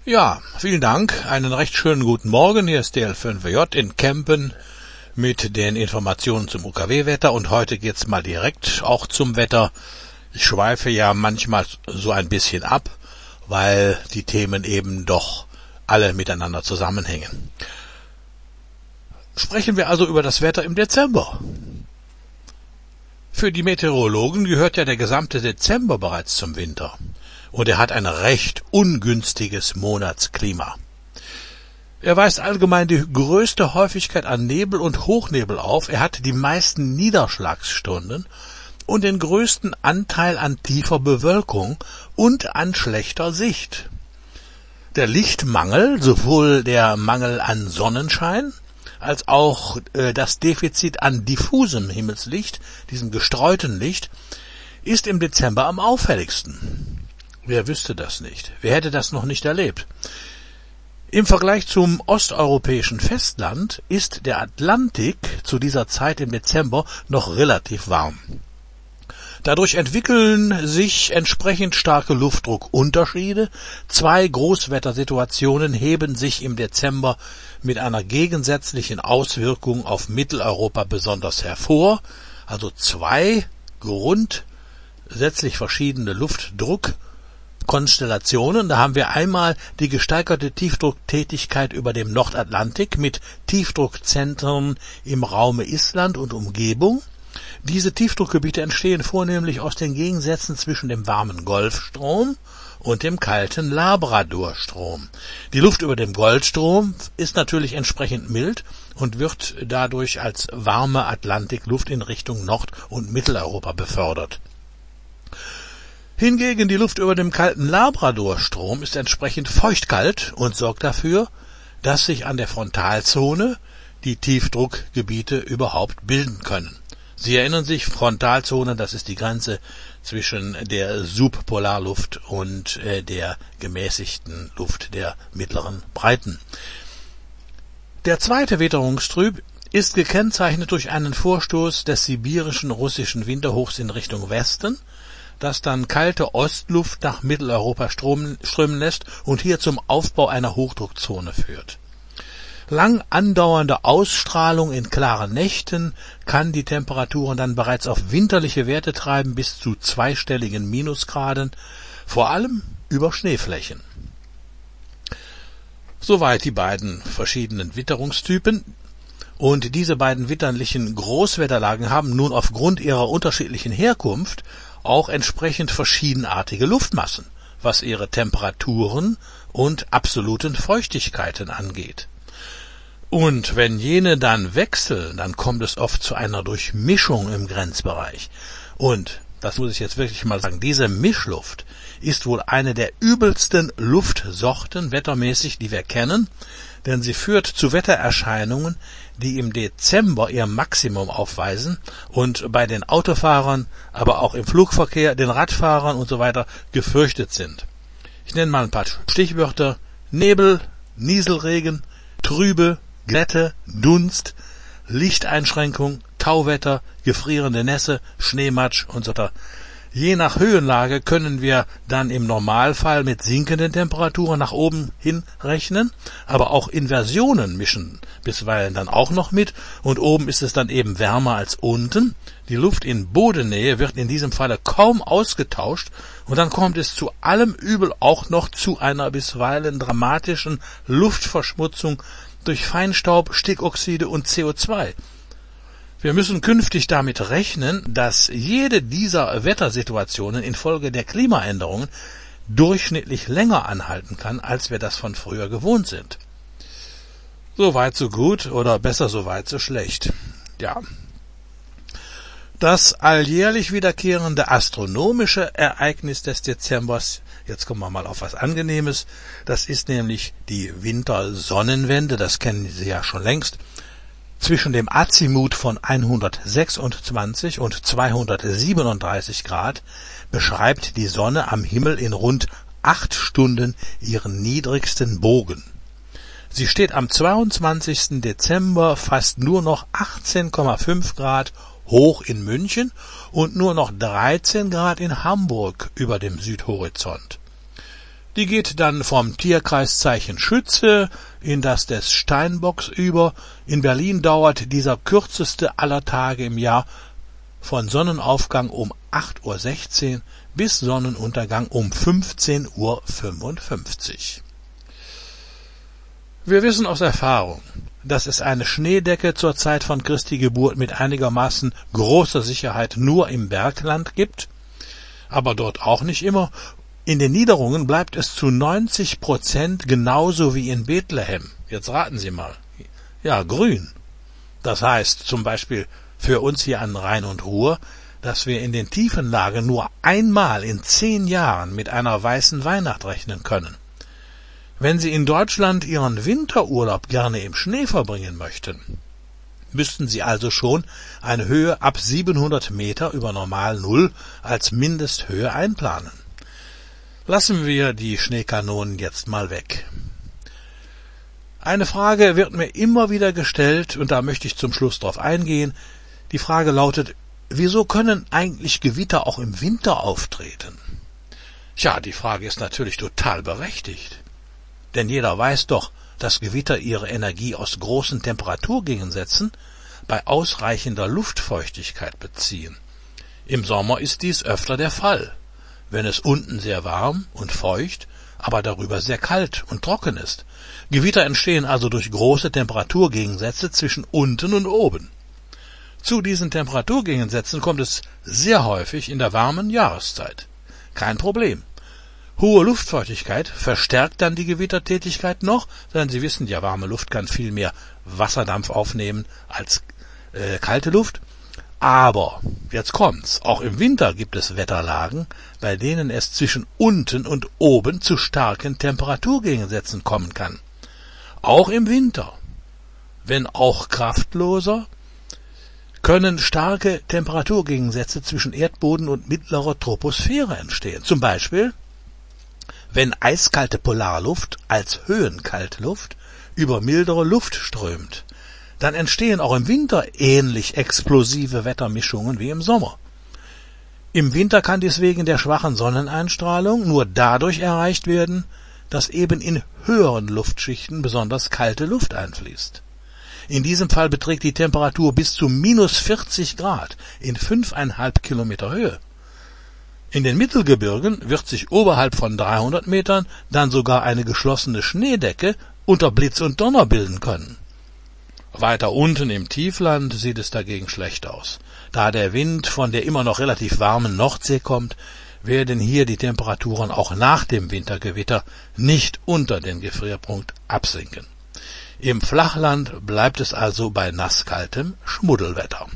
Ja, vielen Dank. Einen recht schönen guten Morgen. Hier ist DL5J in Kempen mit den Informationen zum UKW-Wetter. Und heute geht's mal direkt auch zum Wetter. Ich schweife ja manchmal so ein bisschen ab, weil die Themen eben doch alle miteinander zusammenhängen. Sprechen wir also über das Wetter im Dezember. Für die Meteorologen gehört ja der gesamte Dezember bereits zum Winter. Und er hat ein recht ungünstiges Monatsklima. Er weist allgemein die größte Häufigkeit an Nebel und Hochnebel auf, er hat die meisten Niederschlagsstunden und den größten Anteil an tiefer Bewölkung und an schlechter Sicht. Der Lichtmangel, sowohl der Mangel an Sonnenschein, als auch das Defizit an diffusem Himmelslicht, diesem gestreuten Licht, ist im Dezember am auffälligsten. Wer wüsste das nicht? Wer hätte das noch nicht erlebt? Im Vergleich zum osteuropäischen Festland ist der Atlantik zu dieser Zeit im Dezember noch relativ warm. Dadurch entwickeln sich entsprechend starke Luftdruckunterschiede. Zwei Großwettersituationen heben sich im Dezember mit einer gegensätzlichen Auswirkung auf Mitteleuropa besonders hervor. Also zwei grundsätzlich verschiedene Luftdruckkonstellationen. Da haben wir einmal die gesteigerte Tiefdrucktätigkeit über dem Nordatlantik mit Tiefdruckzentren im Raume Island und Umgebung. Diese Tiefdruckgebiete entstehen vornehmlich aus den Gegensätzen zwischen dem warmen Golfstrom und dem kalten Labradorstrom. Die Luft über dem Golfstrom ist natürlich entsprechend mild und wird dadurch als warme Atlantikluft in Richtung Nord- und Mitteleuropa befördert. Hingegen die Luft über dem kalten Labradorstrom ist entsprechend feuchtkalt und sorgt dafür, dass sich an der Frontalzone die Tiefdruckgebiete überhaupt bilden können. Sie erinnern sich, Frontalzone, das ist die Grenze zwischen der Subpolarluft und der gemäßigten Luft der mittleren Breiten. Der zweite Witterungstrüb ist gekennzeichnet durch einen Vorstoß des sibirischen russischen Winterhochs in Richtung Westen, das dann kalte Ostluft nach Mitteleuropa strömen lässt und hier zum Aufbau einer Hochdruckzone führt. Lang andauernde Ausstrahlung in klaren Nächten kann die Temperaturen dann bereits auf winterliche Werte treiben, bis zu zweistelligen Minusgraden, vor allem über Schneeflächen. Soweit die beiden verschiedenen Witterungstypen. Und diese beiden witterlichen Großwetterlagen haben nun aufgrund ihrer unterschiedlichen Herkunft auch entsprechend verschiedenartige Luftmassen, was ihre Temperaturen und absoluten Feuchtigkeiten angeht. Und wenn jene dann wechseln, dann kommt es oft zu einer Durchmischung im Grenzbereich. Und, das muss ich jetzt wirklich mal sagen, diese Mischluft ist wohl eine der übelsten Luftsorten wettermäßig, die wir kennen, denn sie führt zu Wettererscheinungen, die im Dezember ihr Maximum aufweisen und bei den Autofahrern, aber auch im Flugverkehr, den Radfahrern und so weiter gefürchtet sind. Ich nenne mal ein paar Stichwörter: Nebel, Nieselregen, Trübe, Glätte, Dunst, Lichteinschränkung, Tauwetter, gefrierende Nässe, Schneematsch und so weiter. Je nach Höhenlage können wir dann im Normalfall mit sinkenden Temperaturen nach oben hin rechnen, aber auch Inversionen mischen bisweilen dann auch noch mit und oben ist es dann eben wärmer als unten. Die Luft in Bodennähe wird in diesem Falle kaum ausgetauscht und dann kommt es zu allem Übel auch noch zu einer bisweilen dramatischen Luftverschmutzung durch Feinstaub, Stickoxide und CO2. Wir müssen künftig damit rechnen, dass jede dieser Wettersituationen infolge der Klimaänderungen durchschnittlich länger anhalten kann, als wir das von früher gewohnt sind. So weit, so gut, oder besser so weit, so schlecht. Ja. Das alljährlich wiederkehrende astronomische Ereignis des Dezembers, jetzt kommen wir mal auf was Angenehmes, das ist nämlich die Wintersonnenwende, das kennen Sie ja schon längst. Zwischen dem Azimut von 126 und 237 Grad beschreibt die Sonne am Himmel in rund 8 Stunden ihren niedrigsten Bogen. Sie steht am 22. Dezember fast nur noch 18,5 Grad hoch in München und nur noch 13 Grad in Hamburg über dem Südhorizont. Die geht dann vom Tierkreiszeichen Schütze in das des Steinbocks über. In Berlin dauert dieser kürzeste aller Tage im Jahr von Sonnenaufgang um 8:16 Uhr bis Sonnenuntergang um 15:55 Uhr. Wir wissen aus Erfahrung, dass es eine Schneedecke zur Zeit von Christi Geburt mit einigermaßen großer Sicherheit nur im Bergland gibt, aber dort auch nicht immer. In den Niederungen bleibt es zu 90% genauso wie in Bethlehem. Jetzt raten Sie mal. Ja, grün. Das heißt zum Beispiel für uns hier an Rhein und Ruhr, dass wir in den tiefen Lagen nur einmal in 10 Jahren mit einer weißen Weihnacht rechnen können. Wenn Sie in Deutschland Ihren Winterurlaub gerne im Schnee verbringen möchten, müssten Sie also schon eine Höhe ab 700 Meter über Normal Null als Mindesthöhe einplanen. Lassen wir die Schneekanonen jetzt mal weg. Eine Frage wird mir immer wieder gestellt, und da möchte ich zum Schluss drauf eingehen. Die Frage lautet, wieso können eigentlich Gewitter auch im Winter auftreten? Tja, die Frage ist natürlich total berechtigt. Denn jeder weiß doch, dass Gewitter ihre Energie aus großen Temperaturgegensätzen bei ausreichender Luftfeuchtigkeit beziehen. Im Sommer ist dies öfter der Fall, wenn es unten sehr warm und feucht, aber darüber sehr kalt und trocken ist. Gewitter entstehen also durch große Temperaturgegensätze zwischen unten und oben. Zu diesen Temperaturgegensätzen kommt es sehr häufig in der warmen Jahreszeit. Kein Problem. Hohe Luftfeuchtigkeit verstärkt dann die Gewittertätigkeit noch, denn Sie wissen ja, warme Luft kann viel mehr Wasserdampf aufnehmen als kalte Luft. Aber, jetzt kommt's, auch im Winter gibt es Wetterlagen, bei denen es zwischen unten und oben zu starken Temperaturgegensätzen kommen kann. Auch im Winter, wenn auch kraftloser, können starke Temperaturgegensätze zwischen Erdboden und mittlerer Troposphäre entstehen. Zum Beispiel, wenn eiskalte Polarluft als Höhenkaltluft über mildere Luft strömt, dann entstehen auch im Winter ähnlich explosive Wettermischungen wie im Sommer. Im Winter kann dies wegen der schwachen Sonneneinstrahlung nur dadurch erreicht werden, dass eben in höheren Luftschichten besonders kalte Luft einfließt. In diesem Fall beträgt die Temperatur bis zu -40 Grad in 5,5 Kilometer Höhe. In den Mittelgebirgen wird sich oberhalb von 300 Metern dann sogar eine geschlossene Schneedecke unter Blitz und Donner bilden können. Weiter unten im Tiefland sieht es dagegen schlecht aus. Da der Wind von der immer noch relativ warmen Nordsee kommt, werden hier die Temperaturen auch nach dem Wintergewitter nicht unter den Gefrierpunkt absinken. Im Flachland bleibt es also bei nasskaltem Schmuddelwetter.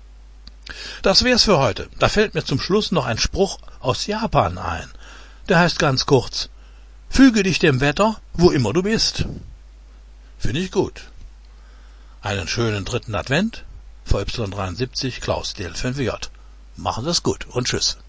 Das wär's für heute. Da fällt mir zum Schluss noch ein Spruch aus Japan ein. Der heißt ganz kurz: Füge dich dem Wetter, wo immer du bist. Finde ich gut. Einen schönen 3. Advent. VY73 Klaus DL5J. Machen Sie es gut und tschüss.